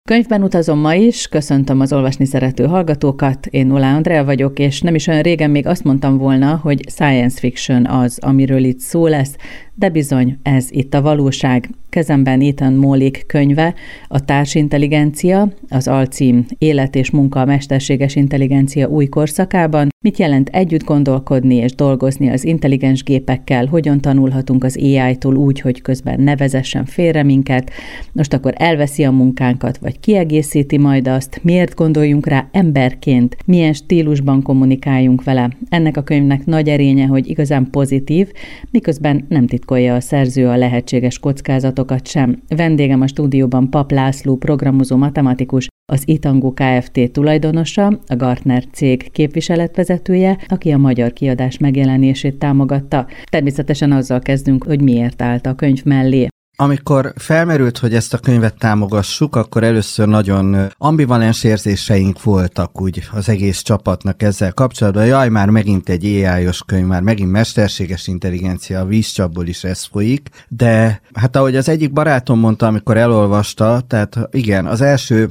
Könyvben utazom ma is, köszöntöm az olvasni szerető hallgatókat, én Ulá Andrea vagyok, és nem is olyan régen még azt mondtam volna, hogy science fiction az, amiről itt szó lesz, de bizony ez itt a valóság. Kezemben Ethan Mollick könyve, a Társintelligencia, az alcím Élet és munka a mesterséges intelligencia új korszakában, mit jelent együtt gondolkodni és dolgozni az intelligens gépekkel, hogyan tanulhatunk az AI-tól úgy, hogy közben ne vezessen félre minket, most akkor elveszi a munkánkat, vagy kiegészíti majd azt, miért gondoljunk rá emberként, milyen stílusban kommunikáljunk vele. Ennek a könyvnek nagy erénye, hogy igazán pozitív, miközben nem titkolja a szerző a lehetséges kockázatokat sem. Vendégem a stúdióban Papp László, programozó matematikus, az Itango Kft. Tulajdonosa, a Gartner cég képviseletvezetője, aki a magyar kiadás megjelenését támogatta. Természetesen azzal kezdünk, hogy miért állt a könyv mellé. Amikor felmerült, hogy ezt a könyvet támogassuk, akkor először nagyon ambivalens érzéseink voltak úgy az egész csapatnak ezzel kapcsolatban. Jaj, már megint egy AI-os könyv, már megint mesterséges intelligencia, a vízcsapból is ez folyik. De hát ahogy az egyik barátom mondta, amikor elolvasta, tehát igen, az első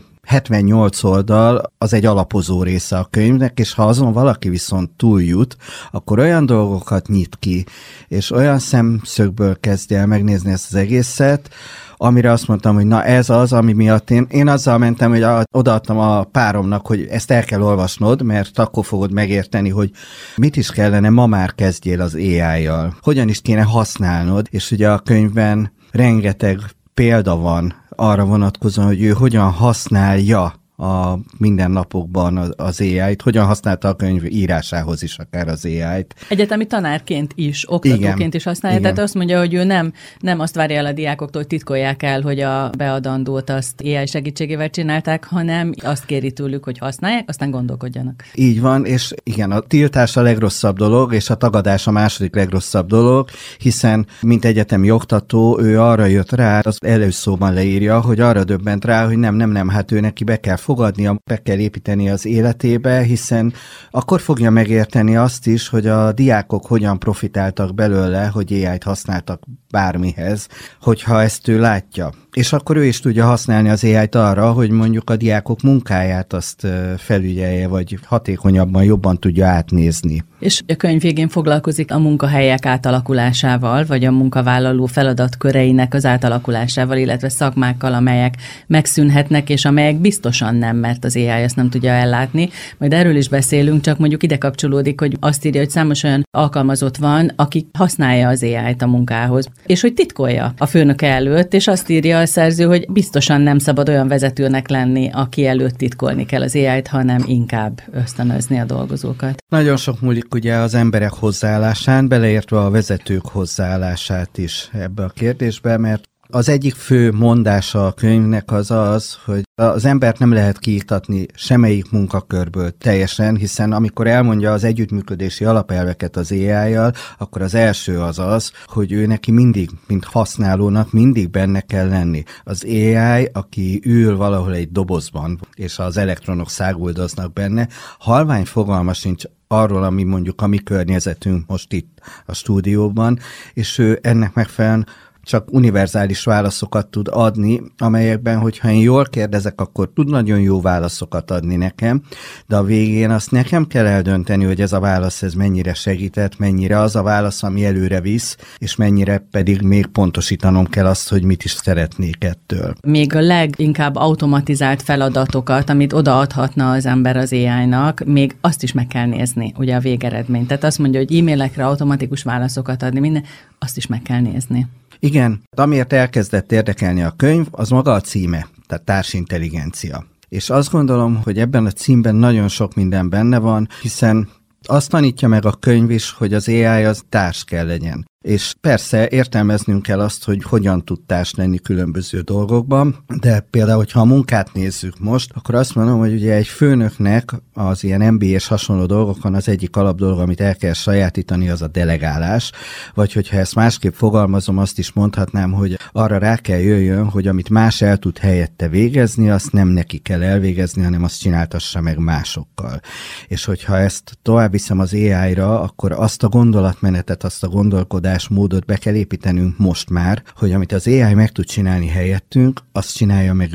78 oldal az egy alapozó része a könyvnek, és ha azon valaki viszont túljut, akkor olyan dolgokat nyit ki, és olyan szemszögből kezdje el megnézni ezt az egészet, amire azt mondtam, hogy na ez az, ami miatt én azzal mentem, hogy odaadtam a páromnak, hogy ezt el kell olvasnod, mert akkor fogod megérteni, hogy mit is kellene ma már kezdjél az AI-jal. Hogyan is kéne használnod, és ugye a könyvben rengeteg példa van arra vonatkozóan, hogy ő hogyan használja a mindennapokban az AI-t, hogyan használta a könyv írásához is akár az AI-t. Egyetemi tanárként is, oktatóként igen, is használja, igen. Tehát azt mondja, hogy ő nem azt várja el a diákoktól, hogy titkolják el, hogy a beadandót azt AI segítségével csinálták, hanem azt kéri tőlük, hogy használják, aztán gondolkodjanak. Így van, és igen, a tiltás a legrosszabb dolog, és a tagadás a második legrosszabb dolog, hiszen mint egyetemi oktató, ő arra jött rá, az előszóban leírja, hogy arra döbbent rá, hogy nem, hát ő neki be kell fogadnia, be kell építeni az életébe, hiszen akkor fogja megérteni azt is, hogy a diákok hogyan profitáltak belőle, hogy AI-t használtak bármihez, hogyha ezt ő látja. És akkor ő is tudja használni az AI-t arra, hogy mondjuk a diákok munkáját azt felügyelje, vagy hatékonyabban, jobban tudja átnézni. És a könyv végén foglalkozik a munkahelyek átalakulásával, vagy a munkavállaló feladatköreinek az átalakulásával, illetve szakmákkal, amelyek megszűnhetnek, és amelyek biztosan nem, mert az AI azt nem tudja ellátni. Majd erről is beszélünk, csak mondjuk ide kapcsolódik, hogy azt írja, hogy számos olyan alkalmazott van, aki használja az AI-t a munkához, és hogy titkolja a főnöke előtt, és azt írja a szerző, hogy biztosan nem szabad olyan vezetőnek lenni, aki előtt titkolni kell az AI-t, hanem inkább ösztönözni a dolgozókat. Nagyon sok múlik ugye az emberek hozzáállásán, beleértve a vezetők hozzáállását is ebbe a kérdésbe, mert az egyik fő mondása a könyvnek az, hogy az embert nem lehet kiiktatni semmelyik munkakörből teljesen, hiszen amikor elmondja az együttműködési alapelveket az AI-jal, akkor az első az, hogy ő neki mindig, mint használónak mindig benne kell lenni. Az AI, aki ül valahol egy dobozban, és az elektronok száguldoznak benne, halvány fogalma sincs arról, ami mondjuk a mi környezetünk most itt a stúdióban, és ő ennek megfelelően csak univerzális válaszokat tud adni, amelyekben, hogyha én jól kérdezek, akkor tud nagyon jó válaszokat adni nekem, de a végén azt nekem kell eldönteni, hogy ez a válasz ez mennyire segített, mennyire az a válasz, ami előre visz, és mennyire pedig még pontosítanom kell azt, hogy mit is szeretnék ettől. Még a leginkább automatizált feladatokat, amit odaadhatna az ember az AI-nak, még azt is meg kell nézni, ugye a végeredményt. Tehát azt mondja, hogy e-mailekre automatikus válaszokat adni, minden, azt is meg kell nézni. Igen, amiért elkezdett érdekelni a könyv, az maga a címe, tehát társintelligencia. És azt gondolom, hogy ebben a címben nagyon sok minden benne van, hiszen azt tanítja meg a könyv is, hogy az AI az társ kell legyen. És persze értelmeznünk kell azt, hogy hogyan tud társ lenni különböző dolgokban, de például, hogyha a munkát nézzük most, akkor azt mondom, hogy ugye egy főnöknek az ilyen MBA-s hasonló dolgokon az egyik alapdolog, amit el kell sajátítani, az a delegálás, vagy hogyha ezt másképp fogalmazom, azt is mondhatnám, hogy arra rá kell jöjjön, hogy amit más el tud helyette végezni, azt nem neki kell elvégezni, hanem azt csináltassa meg másokkal. És hogyha ezt tovább viszem az AI-ra, akkor azt a gondolatmenetet, azt a gondolkodásmódot be kell építenünk most már, hogy amit az AI meg tud csinálni helyettünk, azt csinálja meg ő.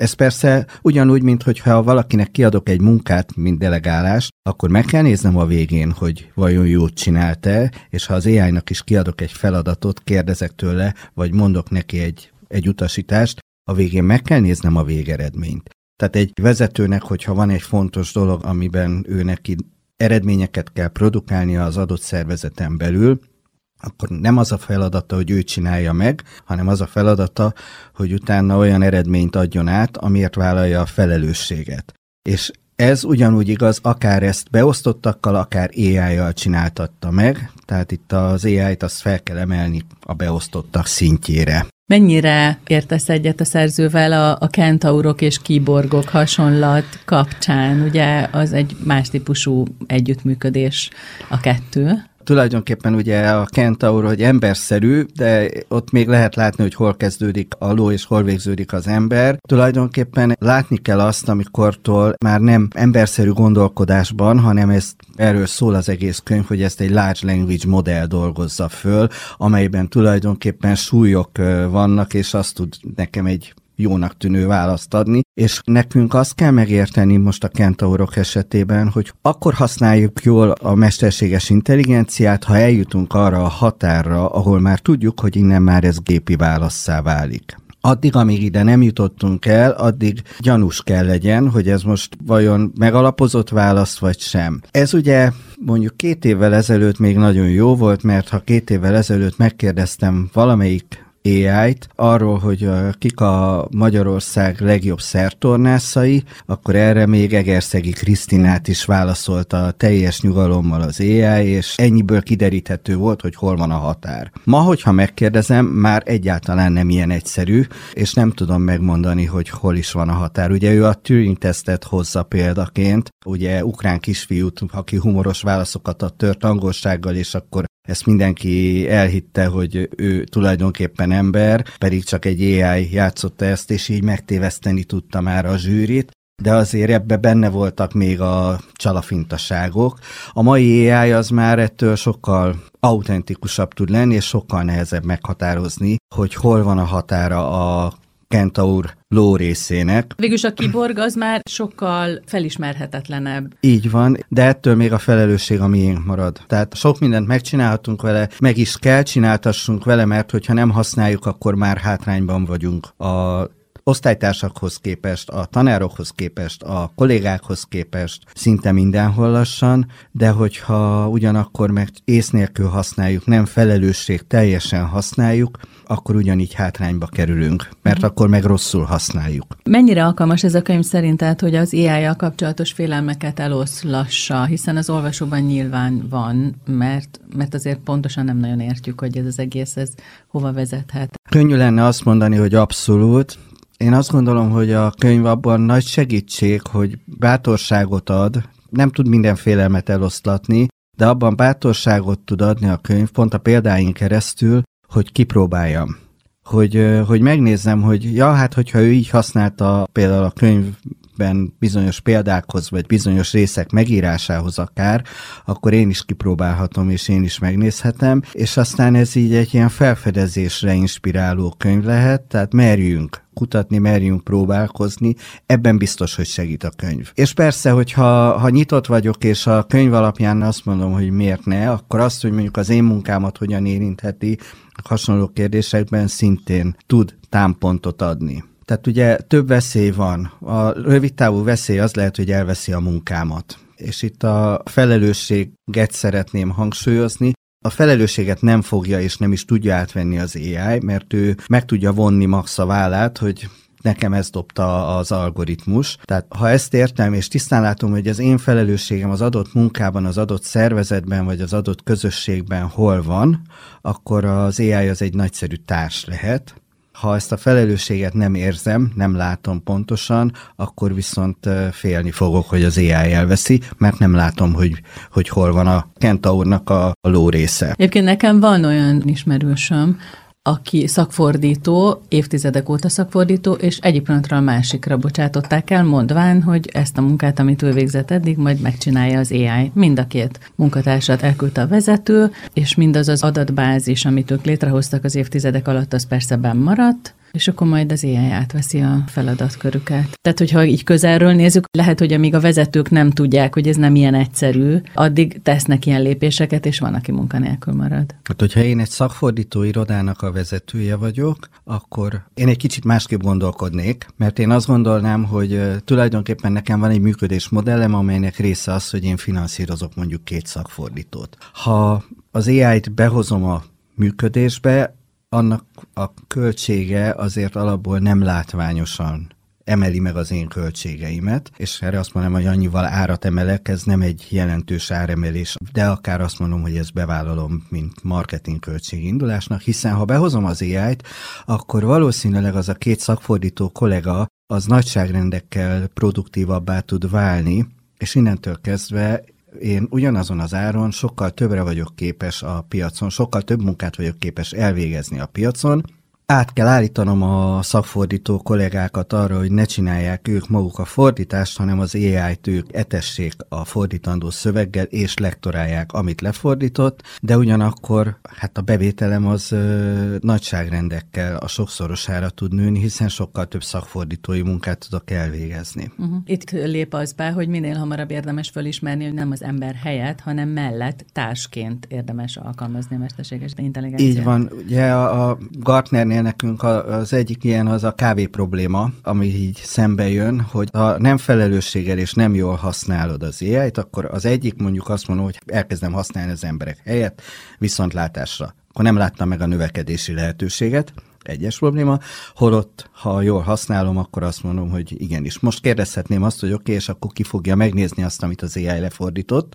Ez persze ugyanúgy, mint hogyha valakinek kiadok egy munkát, mint delegálást, akkor meg kell néznem a végén, hogy vajon jót csinálta, és ha az AI-nak is kiadok egy feladatot, kérdezek tőle, vagy mondok neki egy utasítást, a végén meg kell néznem a végeredményt. Tehát egy vezetőnek, hogyha van egy fontos dolog, amiben ő neki eredményeket kell produkálnia az adott szervezeten belül, akkor nem az a feladata, hogy ő csinálja meg, hanem az a feladata, hogy utána olyan eredményt adjon át, amiért vállalja a felelősséget. És ez ugyanúgy igaz, akár ezt beosztottakkal, akár AI-jal csináltatta meg, tehát itt az AI-t azt fel kell emelni a beosztottak szintjére. Mennyire értesz egyet a szerzővel a kentaurok és kiborgok hasonlat kapcsán? Ugye az egy más típusú együttműködés a kettő. Tulajdonképpen ugye a kentaur, hogy emberszerű, de ott még lehet látni, hogy hol kezdődik a ló és hol végződik az ember. Tulajdonképpen látni kell azt, amikortól már nem emberszerű gondolkodásban, hanem erről szól az egész könyv, hogy ezt egy large language modell dolgozza föl, amelyben tulajdonképpen súlyok vannak, és azt tud nekem egy jónak tűnő választ adni, és nekünk azt kell megérteni most a kentaurok esetében, hogy akkor használjuk jól a mesterséges intelligenciát, ha eljutunk arra a határra, ahol már tudjuk, hogy innen már ez gépi válasszá válik. Addig, amíg ide nem jutottunk el, addig gyanús kell legyen, hogy ez most vajon megalapozott válasz, vagy sem. Ez ugye mondjuk 2 évvel ezelőtt még nagyon jó volt, mert ha 2 évvel ezelőtt megkérdeztem valamelyik AI-t arról, hogy kik a Magyarország legjobb szertornászai, akkor erre még Egerszegi Krisztinát is válaszolta teljes nyugalommal az AI, és ennyiből kideríthető volt, hogy hol van a határ. Ma, hogyha megkérdezem, már egyáltalán nem ilyen egyszerű, és nem tudom megmondani, hogy hol is van a határ. Ugye ő a Turing-tesztet hozza példaként, ugye ukrán kisfiút, aki humoros válaszokat ad tört angolsággal, és akkor ezt mindenki elhitte, hogy ő tulajdonképpen ember, pedig csak egy AI játszotta ezt, és így megtéveszteni tudta már a zsűrit, de azért ebbe benne voltak még a csalafintaságok. A mai AI az már ettől sokkal autentikusabb tud lenni, és sokkal nehezebb meghatározni, hogy hol van a határa a kentaur ló részének. Végülis a kiborg az már sokkal felismerhetetlenebb. Így van, de ettől még a felelősség a miénk marad. Tehát sok mindent megcsinálhatunk vele, meg is kell csináltassunk vele, mert hogyha nem használjuk, akkor már hátrányban vagyunk a osztálytársakhoz képest, a tanárokhoz képest, a kollégákhoz képest, szinte mindenhol lassan, de hogyha ugyanakkor meg ész nélkül használjuk, nem felelősség teljesen használjuk, akkor ugyanígy hátrányba kerülünk, mert akkor meg rosszul használjuk. Mennyire alkalmas ez a könyv szerinted, hogy az AI-jal kapcsolatos félelmeket eloszlassa, hiszen az olvasóban nyilván van, mert azért pontosan nem nagyon értjük, hogy ez az egész, ez hova vezethet. Könnyű lenne azt mondani, hogy abszolút. Én azt gondolom, hogy a könyv abban nagy segítség, hogy bátorságot ad, nem tud minden félelmet eloszlatni, de abban bátorságot tud adni a könyv, pont a példáink keresztül, hogy kipróbáljam. Hogy megnézzem, hogy hát hogyha ő így használta például a könyvben bizonyos példákhoz, vagy bizonyos részek megírásához akár, akkor én is kipróbálhatom, és én is megnézhetem, és aztán ez így egy ilyen felfedezésre inspiráló könyv lehet, tehát merjünk kutatni, merjünk próbálkozni, ebben biztos, hogy segít a könyv. És persze, hogyha nyitott vagyok, és a könyv alapján azt mondom, hogy miért ne, akkor azt, hogy mondjuk az én munkámat hogyan érintheti, hasonló kérdésekben szintén tud támpontot adni. Tehát ugye több veszély van. A rövidtávú veszély az lehet, hogy elveszi a munkámat. És itt a felelősséget szeretném hangsúlyozni. A felelősséget nem fogja és nem is tudja átvenni az AI, mert ő meg tudja vonni max a vállát, hogy nekem ezt dobta az algoritmus. Tehát ha ezt értem, és tisztán látom, hogy az én felelősségem az adott munkában, az adott szervezetben, vagy az adott közösségben hol van, akkor az AI az egy nagyszerű társ lehet. Ha ezt a felelősséget nem érzem, nem látom pontosan, akkor viszont félni fogok, hogy az AI elveszi, mert nem látom, hogy hol van a kentaurnak a ló része. Egyébként nekem van olyan ismerősöm, aki szakfordító, évtizedek óta szakfordító, és egyik pillanatra a másikra bocsátották el, mondván, hogy ezt a munkát, amit ő végzett eddig, majd megcsinálja az AI. Mind a két munkatársat elküldte a vezető, és mindaz az adatbázis, amit ők létrehoztak az évtizedek alatt, az persze benn maradt, És akkor majd az AI átveszi a feladatkörüket. Tehát, hogyha így közelről nézzük, lehet, hogy amíg a vezetők nem tudják, hogy ez nem ilyen egyszerű, addig tesznek ilyen lépéseket, és van, aki munkanélkül marad. Hát, hogyha én egy szakfordító irodának a vezetője vagyok, akkor én egy kicsit másképp gondolkodnék, mert én azt gondolnám, hogy tulajdonképpen nekem van egy működésmodellem, amelynek része az, hogy én finanszírozok mondjuk 2 szakfordítót. Ha az AI-t behozom a működésbe, annak a költsége azért alapból nem látványosan emeli meg az én költségeimet, és erre azt mondom, hogy annyival árat emelek, ez nem egy jelentős áremelés, de akár azt mondom, hogy ezt bevállalom, mint marketing költségindulásnak, hiszen ha behozom az AI-t, akkor valószínűleg az a 2 szakfordító kollega az nagyságrendekkel produktívabbá tud válni, és innentől kezdve én ugyanazon az áron sokkal többre vagyok képes a piacon, sokkal több munkát vagyok képes elvégezni a piacon. Át kell állítanom a szakfordító kollégákat arra, hogy ne csinálják ők maguk a fordítást, hanem az AI-t ők etessék a fordítandó szöveggel, és lektorálják, amit lefordított, de ugyanakkor hát a bevételem az nagyságrendekkel a sokszorosára tud nőni, hiszen sokkal több szakfordítói munkát tudok elvégezni. Itt lép az be, hogy minél hamarabb érdemes felismerni, hogy nem az ember helyett, hanem mellett társként érdemes alkalmazni a mesterséges intelligenciát. Így van. Ugye a Gartnernél nekünk az egyik ilyen az a kávé probléma, ami így szembe jön, hogy ha nem felelősséggel és nem jól használod az AI-t, akkor az egyik mondjuk azt mondom, hogy elkezdem használni az emberek helyett viszontlátásra. Akkor nem láttam meg a növekedési lehetőséget, egyes probléma, holott, ha jól használom, akkor azt mondom, hogy igenis. Most kérdezhetném azt, hogy oké, és akkor ki fogja megnézni azt, amit az AI lefordított.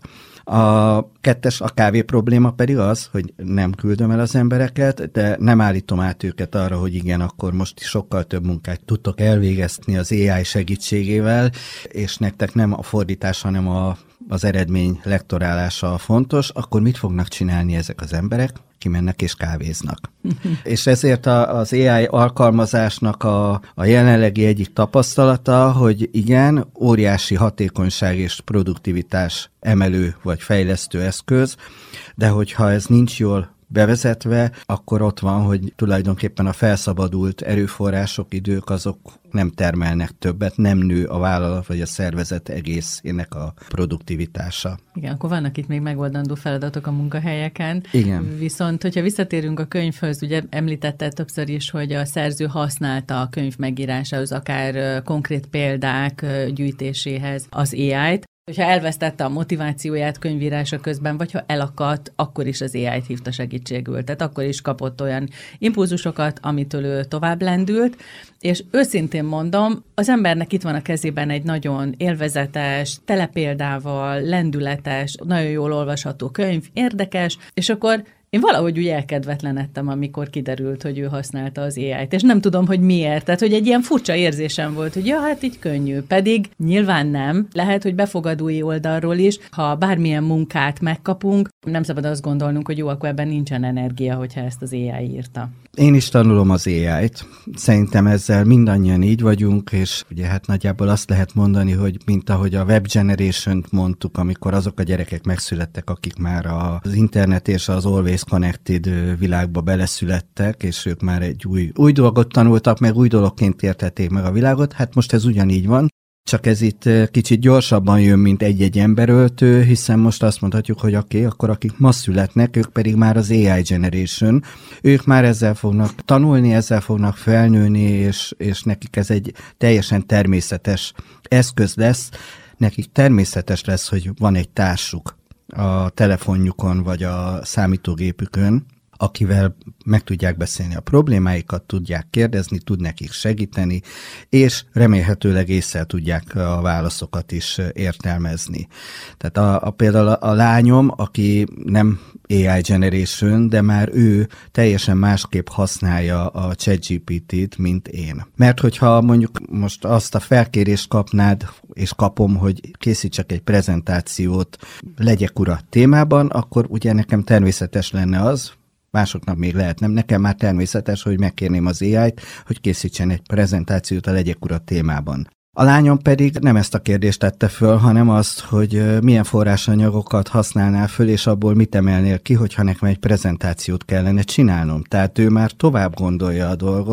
A 2. a kávé probléma pedig az, hogy nem küldöm el az embereket, de nem állítom át őket arra, hogy igen, akkor most sokkal több munkát tudtok elvégezni az AI segítségével, és nektek nem a fordítás, hanem az eredmény lektorálása fontos, akkor mit fognak csinálni ezek az emberek? Kimennek és kávéznak. És ezért az AI alkalmazásnak a jelenlegi egyik tapasztalata, hogy igen, óriási hatékonyság és produktivitás emelő vagy fejlesztő eszköz, de hogyha ez nincs jól bevezetve, akkor ott van, hogy tulajdonképpen a felszabadult erőforrások, idők azok nem termelnek többet, nem nő a vállalat vagy a szervezet egészének a produktivitása. Igen, akkor vannak itt még megoldandó feladatok a munkahelyeken. Igen. Viszont, hogyha visszatérünk a könyvhöz, ugye említette többször is, hogy a szerző használta a könyv megírásához, akár konkrét példák gyűjtéséhez az AI-t. Hogyha elvesztette a motivációját könyvírása közben, vagy ha elakadt, akkor is az AI-t hívta segítségül. Tehát akkor is kapott olyan impulzusokat, amitől ő tovább lendült, és őszintén mondom, az embernek itt van a kezében egy nagyon élvezetes, tele példával, lendületes, nagyon jól olvasható könyv, érdekes, és akkor én valahogy úgy elkedvetlenedtem, amikor kiderült, hogy ő használta az AI-t, és nem tudom, hogy miért. Tehát, hogy egy ilyen furcsa érzésem volt, hogy ja, hát így könnyű. Pedig nyilván nem. Lehet, hogy befogadói oldalról is, ha bármilyen munkát megkapunk, nem szabad azt gondolnunk, hogy jó, akkor ebben nincsen energia, hogyha ezt az AI írta. Én is tanulom az AI-t. Szerintem ezzel mindannyian így vagyunk, és ugye hát nagyjából azt lehet mondani, hogy mint ahogy a Web Generation-t mondtuk, amikor azok a gyerekek megszülettek, akik már az internet és az Always Connected világba beleszülettek, és ők már egy új dolgot tanultak, meg új dologként értették meg a világot. Hát most ez ugyanígy van. Csak ez itt kicsit gyorsabban jön, mint egy-egy emberöltő, hiszen most azt mondhatjuk, hogy oké, akkor akik ma születnek, ők pedig már az AI Generation, ők már ezzel fognak tanulni, ezzel fognak felnőni, és nekik ez egy teljesen természetes eszköz lesz. Nekik természetes lesz, hogy van egy társuk a telefonjukon vagy a számítógépükön, akivel meg tudják beszélni a problémáikat, tudják kérdezni, tud nekik segíteni, és remélhetőleg ésszel tudják a válaszokat is értelmezni. Tehát például a lányom, aki nem AI Generation, de már ő teljesen másképp használja a ChatGPT-t, mint én. Mert hogyha mondjuk most azt a felkérést kapnád, és kapom, hogy készítsek egy prezentációt, legyek ura témában, akkor ugye nekem természetes lenne az, másoknak még lehet nem. Nekem már természetes, hogy megkérném az AI-t, hogy készítsen egy prezentációt a legyek ura témában. A lányom pedig nem ezt a kérdést tette föl, hanem azt, hogy milyen forrásanyagokat használnál föl, és abból mit emelnél ki, hogyha nekem egy prezentációt kellene csinálnom. Tehát ő már tovább gondolja a dolgot,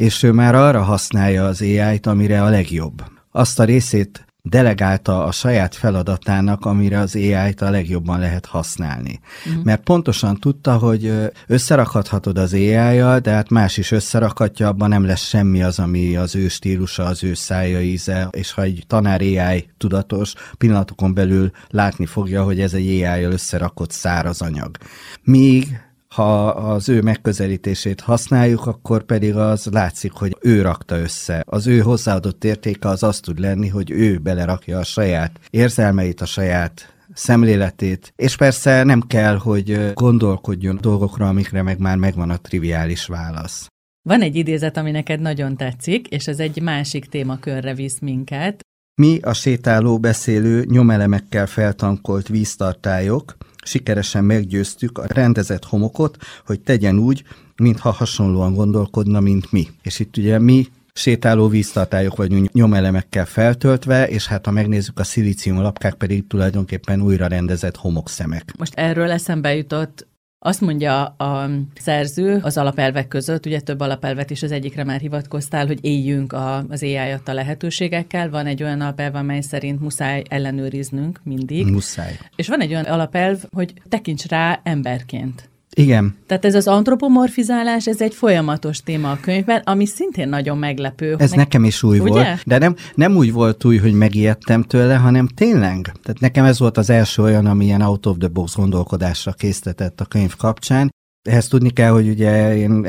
és ő már arra használja az AI-t, amire a legjobb. Azt a részét delegálta a saját feladatának, amire az AI-t a legjobban lehet használni. Mert pontosan tudta, hogy összerakhatod az AI-jal, de hát más is összerakhatja, abban nem lesz semmi az, ami az ő stílusa, az ő szája íze, és ha egy tanár AI tudatos, pillanatokon belül látni fogja, hogy ez egy AI-jal összerakott száraz anyag. Míg ha az ő megközelítését használjuk, akkor pedig az látszik, hogy ő rakta össze. Az ő hozzáadott értéke az tud lenni, hogy ő belerakja a saját érzelmeit, a saját szemléletét, és persze nem kell, hogy gondolkodjon dolgokra, amikre meg már megvan a triviális válasz. Van egy idézet, ami neked nagyon tetszik, és ez egy másik témakörre visz minket. Mi a sétáló, beszélő, nyomelemekkel feltankolt víztartályok sikeresen meggyőztük a rendezett homokot, hogy tegyen úgy, mintha hasonlóan gondolkodna, mint mi. És itt ugye mi sétáló víztartályok vagyunk nyomelemekkel feltöltve, és hát ha megnézzük, a szilícium lapkák pedig tulajdonképpen újra rendezett homokszemek. Most erről eszembe jutott, azt mondja a szerző az alapelvek között, ugye több alapelvet is, az egyikre már hivatkoztál, hogy éljünk az AI adta lehetőségekkel. Van egy olyan alapelv, amely szerint muszáj ellenőriznünk mindig. Muszáj. És van egy olyan alapelv, hogy tekints rá emberként. Igen. Tehát ez az antropomorfizálás, ez egy folyamatos téma a könyvben, ami szintén nagyon meglepő. Ez nekem is új volt, de nem úgy volt új, hogy megijedtem tőle, hanem tényleg. Tehát nekem ez volt az első olyan, ami ilyen out of the box gondolkodásra késztetett a könyv kapcsán. Ehhez tudni kell, hogy ugye én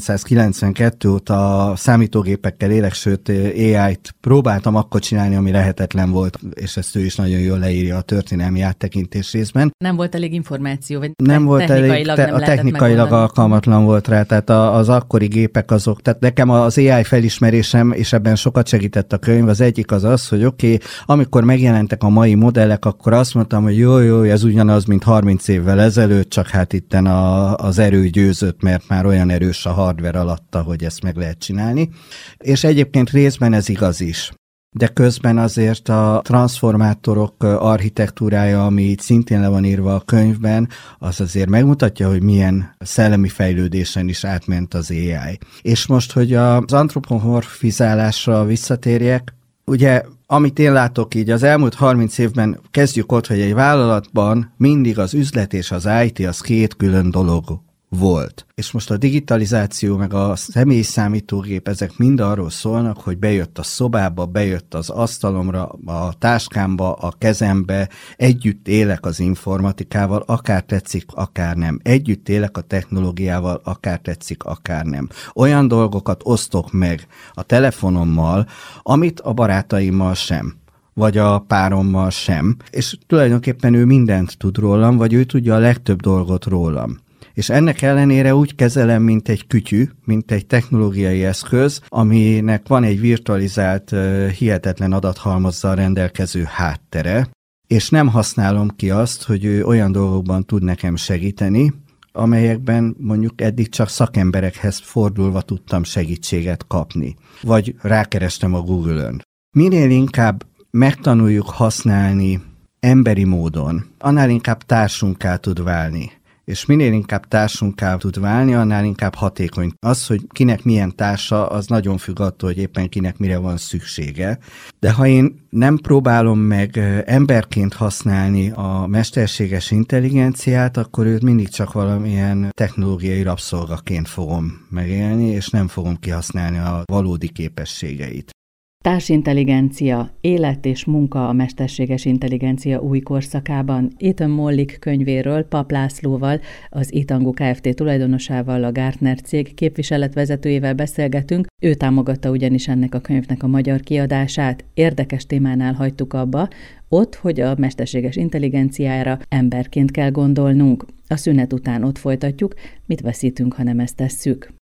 1992 óta a számítógépekkel élek, sőt AI-t próbáltam akkor csinálni, ami lehetetlen volt, és ezt ő is nagyon jól leírja a történelmi áttekintés részben. Nem volt elég információ, vagy nem volt elég, technikailag alkalmatlan volt rá, tehát az akkori gépek azok, tehát nekem az AI felismerésem, és ebben sokat segített a könyv, az egyik az, hogy oké, amikor megjelentek a mai modellek, akkor azt mondtam, hogy jó, ez ugyanaz, mint 30 évvel ezelőtt, csak hát itten az erő győzött, mert már olyan erős a hardware alatta, hogy ezt meg lehet csinálni. És egyébként részben ez igaz is. De közben azért a transformátorok architektúrája, ami itt szintén le van írva a könyvben, az azért megmutatja, hogy milyen szellemi fejlődésen is átment az AI. És most, hogy az antropomorfizálásra visszatérjek, ugye, amit én látok így, az elmúlt 30 évben kezdjük ott, hogy egy vállalatban mindig az üzlet és az IT az két külön dolog volt. És most a digitalizáció meg a személyi számítógép, ezek mind arról szólnak, hogy bejött a szobába, bejött az asztalomra, a táskámba, a kezembe, együtt élek az informatikával, akár tetszik, akár nem. Együtt élek a technológiával, akár tetszik, akár nem. Olyan dolgokat osztok meg a telefonommal, amit a barátaimmal sem, vagy a párommal sem. És tulajdonképpen ő mindent tud rólam, vagy ő tudja a legtöbb dolgot rólam. És ennek ellenére úgy kezelem, mint egy kütyű, mint egy technológiai eszköz, aminek van egy virtualizált, hihetetlen adathalmazzal rendelkező háttere, és nem használom ki azt, hogy ő olyan dolgokban tud nekem segíteni, amelyekben mondjuk eddig csak szakemberekhez fordulva tudtam segítséget kapni, vagy rákerestem a Google-ön. Minél inkább megtanuljuk használni emberi módon, annál inkább társunká tud válni. És minél inkább társunká tud válni, annál inkább hatékony. Az, hogy kinek milyen társa, az nagyon függ attól, hogy éppen kinek mire van szüksége. De ha én nem próbálom meg emberként használni a mesterséges intelligenciát, akkor őt mindig csak valamilyen technológiai rabszolgaként fogom megélni, és nem fogom kihasználni a valódi képességeit. Társintelligencia, élet és munka a mesterséges intelligencia új korszakában. Ethan Mollik könyvéről Papp Lászlóval, az Itango Kft. Tulajdonosával, a Gartner cég képviseletvezetőjével beszélgetünk. Ő támogatta ugyanis ennek a könyvnek a magyar kiadását. Érdekes témánál hagytuk abba, ott, hogy a mesterséges intelligenciára emberként kell gondolnunk. A szünet után ott folytatjuk, mit veszítünk, ha nem ezt tesszük.